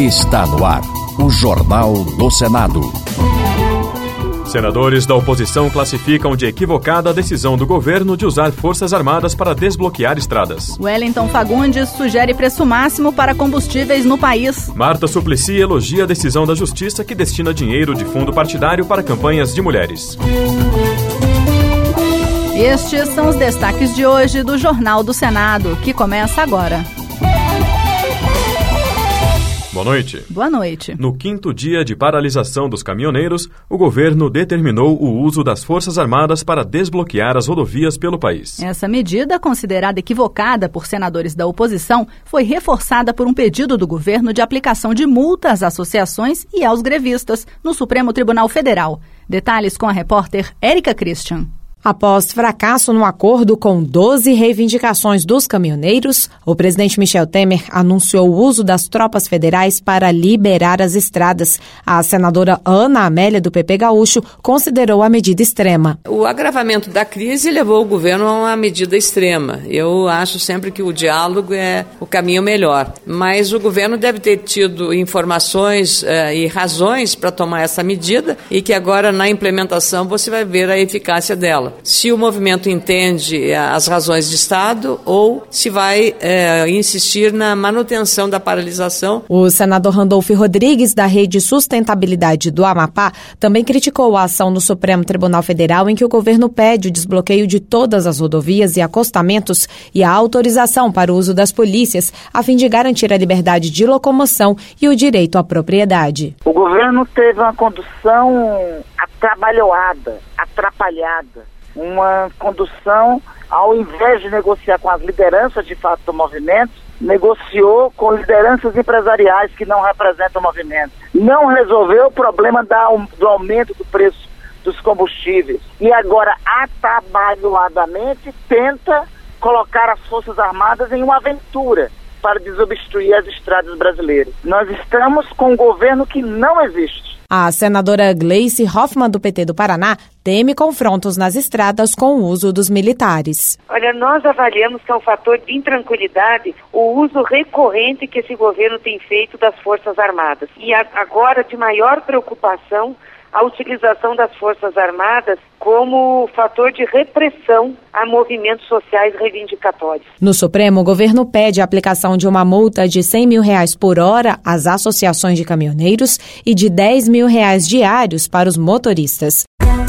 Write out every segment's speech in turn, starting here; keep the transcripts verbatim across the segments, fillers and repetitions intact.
Está no ar o Jornal do Senado. Senadores da oposição classificam de equivocada a decisão do governo de usar Forças Armadas para desbloquear estradas. Wellington Fagundes sugere preço máximo para combustíveis no país. Marta Suplicy elogia a decisão da Justiça que destina dinheiro de fundo partidário para campanhas de mulheres. Estes são os destaques de hoje do Jornal do Senado, que começa agora. Boa noite. Boa noite. No quinto dia de paralisação dos caminhoneiros, o governo determinou o uso das Forças Armadas para desbloquear as rodovias pelo país. Essa medida, considerada equivocada por senadores da oposição, foi reforçada por um pedido do governo de aplicação de multa às associações e aos grevistas no Supremo Tribunal Federal. Detalhes com a repórter Érica Christian. Após fracasso no acordo com doze reivindicações dos caminhoneiros, o presidente Michel Temer anunciou o uso das tropas federais para liberar as estradas. A senadora Ana Amélia, do P P Gaúcho, considerou a medida extrema. O agravamento da crise levou o governo a uma medida extrema. Eu acho sempre que o diálogo é o caminho melhor. Mas o governo deve ter tido informações eh, e razões para tomar essa medida e que agora, na implementação, você vai ver a eficácia dela. Se o movimento entende as razões de Estado ou se vai é, insistir na manutenção da paralisação. O senador Randolfo Rodrigues, da Rede Sustentabilidade do Amapá, também criticou a ação no Supremo Tribunal Federal em que o governo pede o desbloqueio de todas as rodovias e acostamentos e a autorização para o uso das polícias, a fim de garantir a liberdade de locomoção e o direito à propriedade. O governo teve uma condução atrabalhoada, atrapalhada. Uma condução, ao invés de negociar com as lideranças de fato do movimento, negociou com lideranças empresariais que não representam o movimento. Não resolveu o problema da, do aumento do preço dos combustíveis. E agora, atabalhoadamente, tenta colocar as Forças Armadas em uma aventura para desobstruir as estradas brasileiras. Nós estamos com um governo que não existe. A senadora Gleice Hoffmann, do P T do Paraná, teme confrontos nas estradas com o uso dos militares. Olha, nós avaliamos que é um fator de intranquilidade o uso recorrente que esse governo tem feito das Forças Armadas. E agora, de maior preocupação, a utilização das Forças Armadas como fator de repressão a movimentos sociais reivindicatórios. No Supremo, o governo pede a aplicação de uma multa de cem mil reais por hora às associações de caminhoneiros e de dez mil reais diários para os motoristas.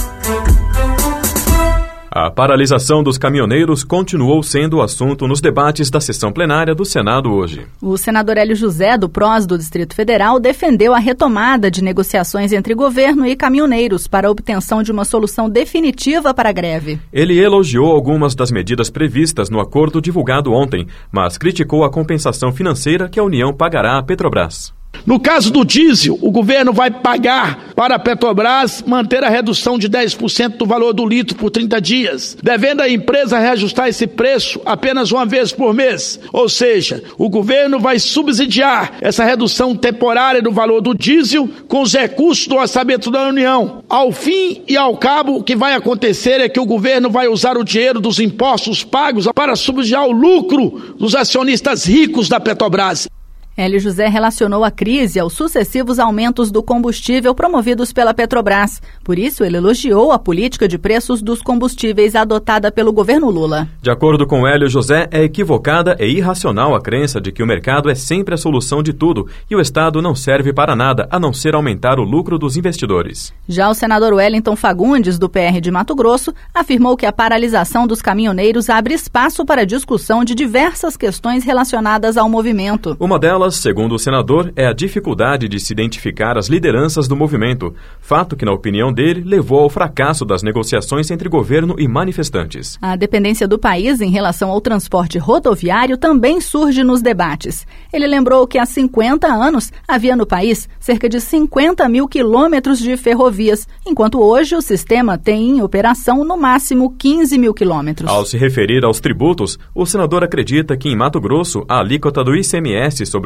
A paralisação dos caminhoneiros continuou sendo o assunto nos debates da sessão plenária do Senado hoje. O senador Hélio José, do P R O S do Distrito Federal, defendeu a retomada de negociações entre governo e caminhoneiros para a obtenção de uma solução definitiva para a greve. Ele elogiou algumas das medidas previstas no acordo divulgado ontem, mas criticou a compensação financeira que a União pagará à Petrobras. No caso do diesel, o governo vai pagar para a Petrobras manter a redução de dez por cento do valor do litro por trinta dias, devendo a empresa reajustar esse preço apenas uma vez por mês. Ou seja, o governo vai subsidiar essa redução temporária do valor do diesel com os recursos do orçamento da União. Ao fim e ao cabo, o que vai acontecer é que o governo vai usar o dinheiro dos impostos pagos para subsidiar o lucro dos acionistas ricos da Petrobras. Hélio José relacionou a crise aos sucessivos aumentos do combustível promovidos pela Petrobras. Por isso, ele elogiou a política de preços dos combustíveis adotada pelo governo Lula. De acordo com Hélio José, é equivocada e irracional a crença de que o mercado é sempre a solução de tudo e o Estado não serve para nada, a não ser aumentar o lucro dos investidores. Já o senador Wellington Fagundes, do P R de Mato Grosso, afirmou que a paralisação dos caminhoneiros abre espaço para a discussão de diversas questões relacionadas ao movimento. Uma delas, segundo o senador, é a dificuldade de se identificar as lideranças do movimento, fato que, na opinião dele, levou ao fracasso das negociações entre governo e manifestantes. A dependência do país em relação ao transporte rodoviário também surge nos debates. Ele lembrou que há cinquenta anos havia no país cerca de cinquenta mil quilômetros de ferrovias, enquanto hoje o sistema tem em operação no máximo quinze mil quilômetros. Ao se referir aos tributos, o senador acredita que em Mato Grosso a alíquota do I C M S sobre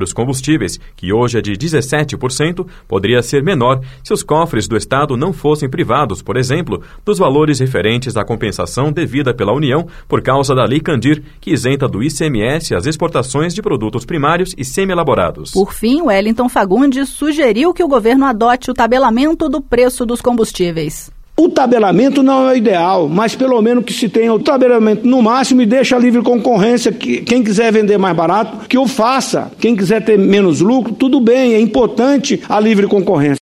dos combustíveis, que hoje é de dezessete por cento, poderia ser menor se os cofres do Estado não fossem privados, por exemplo, dos valores referentes à compensação devida pela União por causa da Lei Candir, que isenta do I C M S as exportações de produtos primários e semi-elaborados. Por fim, Wellington Fagundes sugeriu que o governo adote o tabelamento do preço dos combustíveis. O tabelamento não é o ideal, mas pelo menos que se tenha o tabelamento no máximo e deixa a livre concorrência, que quem quiser vender mais barato, que o faça. Quem quiser ter menos lucro, tudo bem, é importante a livre concorrência.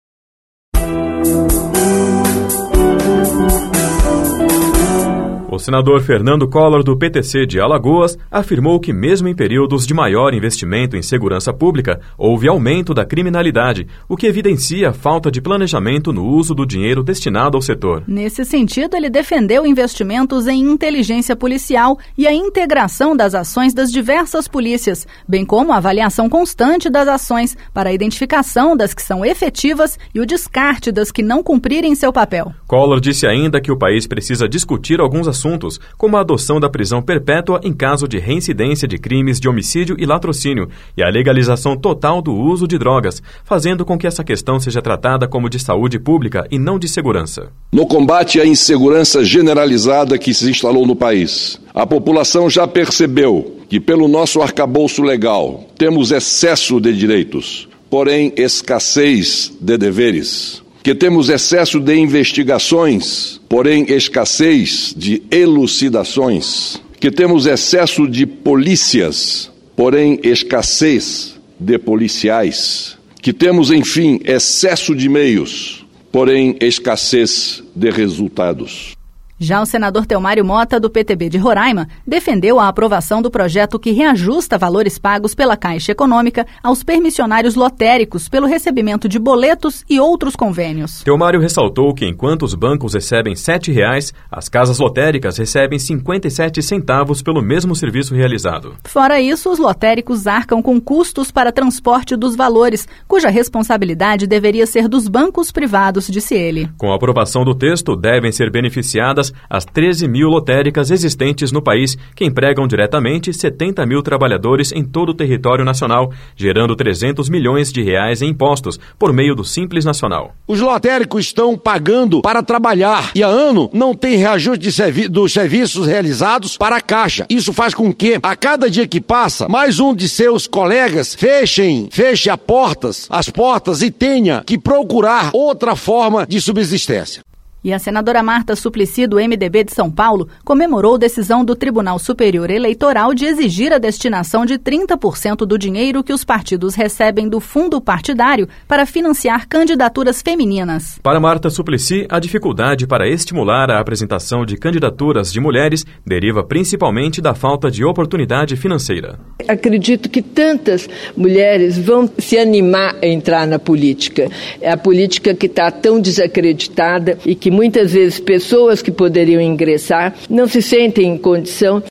O senador Fernando Collor, do P T C de Alagoas, afirmou que mesmo em períodos de maior investimento em segurança pública, houve aumento da criminalidade, o que evidencia a falta de planejamento no uso do dinheiro destinado ao setor. Nesse sentido, ele defendeu investimentos em inteligência policial e a integração das ações das diversas polícias, bem como a avaliação constante das ações para a identificação das que são efetivas e o descarte das que não cumprirem seu papel. Collor disse ainda que o país precisa discutir alguns assuntos assuntos, como a adoção da prisão perpétua em caso de reincidência de crimes de homicídio e latrocínio e a legalização total do uso de drogas, fazendo com que essa questão seja tratada como de saúde pública e não de segurança. No combate à insegurança generalizada que se instalou no país, a população já percebeu que, pelo nosso arcabouço legal, temos excesso de direitos, porém escassez de deveres. Que temos excesso de investigações, porém escassez de elucidações. Que temos excesso de polícias, porém escassez de policiais. Que temos, enfim, excesso de meios, porém escassez de resultados. Já o senador Telmário Mota, do P T B de Roraima, defendeu a aprovação do projeto que reajusta valores pagos pela Caixa Econômica aos permissionários lotéricos pelo recebimento de boletos e outros convênios. Telmário ressaltou que enquanto os bancos recebem sete reais, as casas lotéricas recebem cinquenta e sete centavos pelo mesmo serviço realizado. Fora isso, os lotéricos arcam com custos para transporte dos valores, cuja responsabilidade deveria ser dos bancos privados, disse ele. Com a aprovação do texto, devem ser beneficiadas as treze mil lotéricas existentes no país, que empregam diretamente setenta mil trabalhadores em todo o território nacional, gerando trezentos milhões de reais em impostos por meio do Simples Nacional. Os lotéricos estão pagando para trabalhar e há ano não tem reajuste de servi- dos serviços realizados para a Caixa. Isso faz com que, a cada dia que passa, mais um de seus colegas fechem, feche as portas, as portas e tenha que procurar outra forma de subsistência. E a senadora Marta Suplicy, do M D B de São Paulo, comemorou decisão do Tribunal Superior Eleitoral de exigir a destinação de trinta por cento do dinheiro que os partidos recebem do fundo partidário para financiar candidaturas femininas. Para Marta Suplicy, a dificuldade para estimular a apresentação de candidaturas de mulheres deriva principalmente da falta de oportunidade financeira. Acredito que tantas mulheres vão se animar a entrar na política. É a política que está tão desacreditada e que muitas vezes pessoas que poderiam ingressar não se sentem em condição.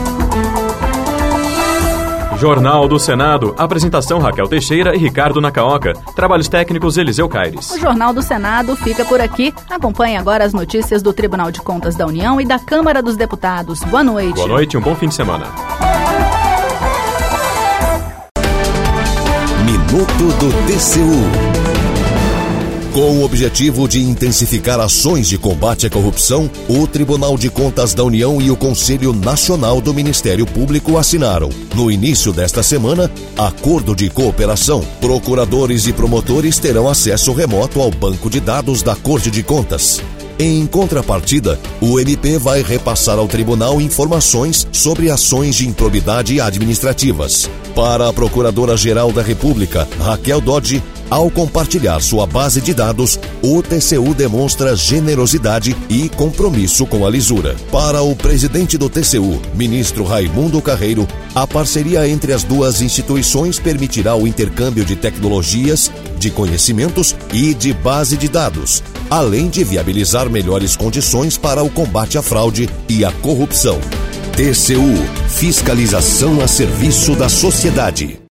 Jornal do Senado, apresentação Raquel Teixeira e Ricardo Nacaoca, trabalhos técnicos Eliseu Caires. O Jornal do Senado fica por aqui. Acompanhe agora as notícias do Tribunal de Contas da União e da Câmara dos Deputados. Boa noite. Boa noite e um bom fim de semana. Minuto do T C U. Com o objetivo de intensificar ações de combate à corrupção, o Tribunal de Contas da União e o Conselho Nacional do Ministério Público assinaram, no início desta semana, acordo de cooperação. Procuradores e promotores terão acesso remoto ao banco de dados da Corte de Contas. Em contrapartida, o M P vai repassar ao tribunal informações sobre ações de improbidade administrativas. Para a Procuradora-Geral da República, Raquel Dodge, ao compartilhar sua base de dados, o T C U demonstra generosidade e compromisso com a lisura. Para o presidente do T C U, ministro Raimundo Carreiro, a parceria entre as duas instituições permitirá o intercâmbio de tecnologias, de conhecimentos e de base de dados, além de viabilizar melhores condições para o combate à fraude e à corrupção. T C U, fiscalização a serviço da sociedade.